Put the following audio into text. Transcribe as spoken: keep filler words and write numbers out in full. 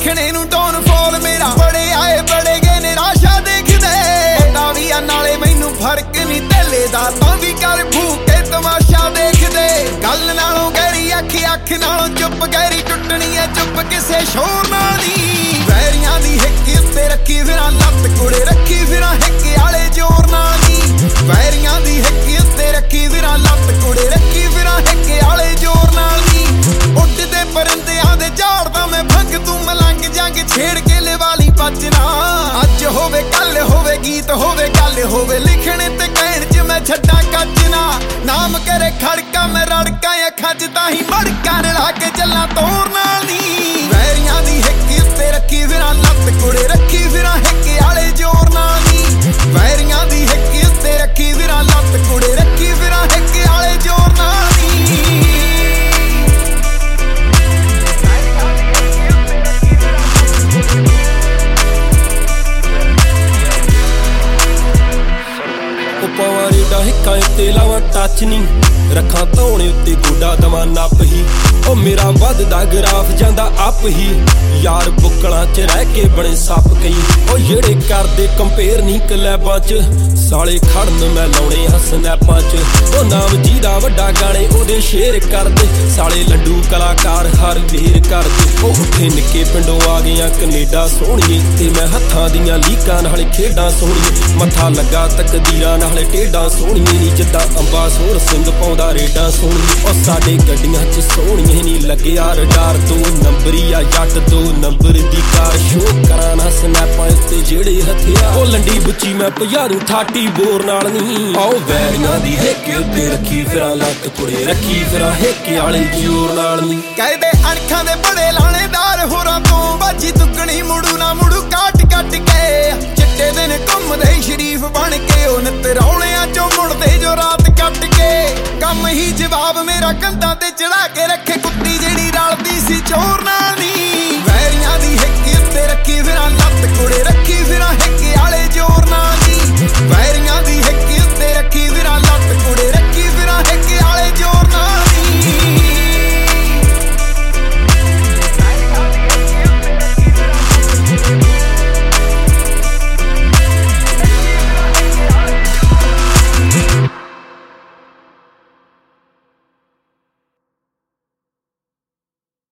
लिखने नू don fall मेरा बड़े आए बड़े गए निराशा देखदे पता भी आ नाले मैनू फर्क नहीं तेले दा तां भी कर भूके तमाशा देखदे गल नालों गहरी अख अख नालों चुप गहरी टुटनी है चुप किसे शोर नाल नी वैरियां दी हिक उत्ते रखी फिरां लत्त कुड़े रखी फिरां हिक आले जोर नाल नी वैरियां दी हिक उत्ते रखी फिरां लत्त कुड़े रखी फिरां हिक आले जोर नाल नी उड़दे परिंदियां दे झाड़दा मैं भंग तू मलंग जंग छेड़ के लिवाली बजना अज होवे कल होवे गीत होवे गल होवे लिखने ते कहण च मैं छड्डा कजना नाम करे खड़का मैं रड़का अखां च ताही मड़का रला के चला तोर नाल नी वैरियां दी हिक उत्ते रखी फिरां लत्त कुड़े रखी फिरां हिक आले जोर नाल नी वैरियां दी हिक उत्ते रखी फिरां लत्त कुड़े रखी फिरां हिक आले जोर नाल नी पावां रेडा हिक्कां उत्ते लावां टच नी रखां धौणे उत्ते गोडा दवां नप ही ओ मेरा वधदा ग्राफ जांदा अप ही यार बुक्कलां च रह के बणे सप कई ओ जेड़े करदे कंपेयर नी कलैबां च साले खड़न मैं लाउणे हां स्नैपां च ओ नाम जीदा वड्डा गाणे ओदे शेर करदे साले लंडू कलाकार हर वेर करदे ओ उठे निक्के पिंडों आ गईयां कनेडा सोहणीए ते मैं हत्थां दीयां लीकां नाल खेडां सोहणीए मत्था लगा तकदीरां नाल टेढ़ा सोहणीए नी जिद्दां अंबा सोर सिंह पाउंदा रेडां सोहणीए ओ साडे गड्डियां च सोहणीए नी लग्गिया रडार दो नंबरी आ जट दो नंबर दी कार शो करां ना स्नैपां उत्ते जेड़े हथियार ओ लंडी बुच्ची मैं पजारू ठाटी बोर नाल नी आओ वैरियां दी हिक उत्ते रखी फिरां लत्त कुड़े रखी फिरां हिक आले जोर नाल नी कहदे अणखां दे बड़े लाणेदार होरां तों बाजी तुकणी मुड़ू ना मुड़ू काट कट के चिट्टे दिन घुमदे शरीफ बन के ओ नित रौलियां चों मुड़दे जो रात कट के कम ही जवाब मेरा कंधां ते चढ़ा के रखे कुत्ती जेड़ी रलदी सी चोर नाल